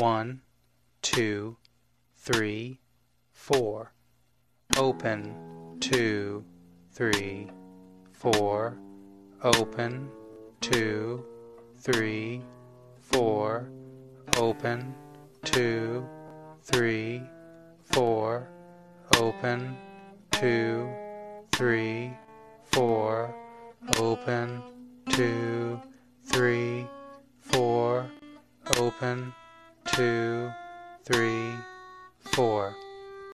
1, 2, 3, 4. Open, 2, 3, 4. Open, 2, 3, 4. Open, 2, 3, 4. Open, 2, 3, 4. Open, 2, 3, 4. Open, 2, 3, 4.